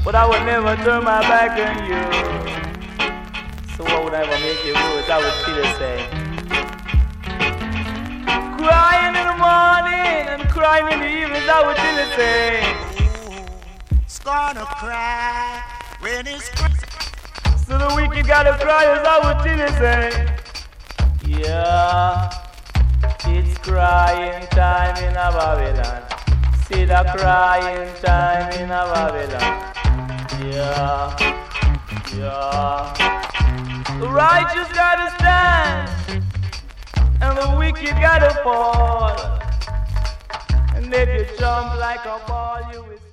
but I would never turn my back on you. So what would I ever make you worse? I would feel the same. Crying in the morning and crying in the evening, I would feel the same. It's gonna cry when it's so the wicked gotta cry as I would feel the same. Yeah, it's crying time in a Babylon. See the crying time in a Babylon. Yeah, yeah. The righteous gotta stand, and the wicked gotta fall. And if you jump like a ball, you will.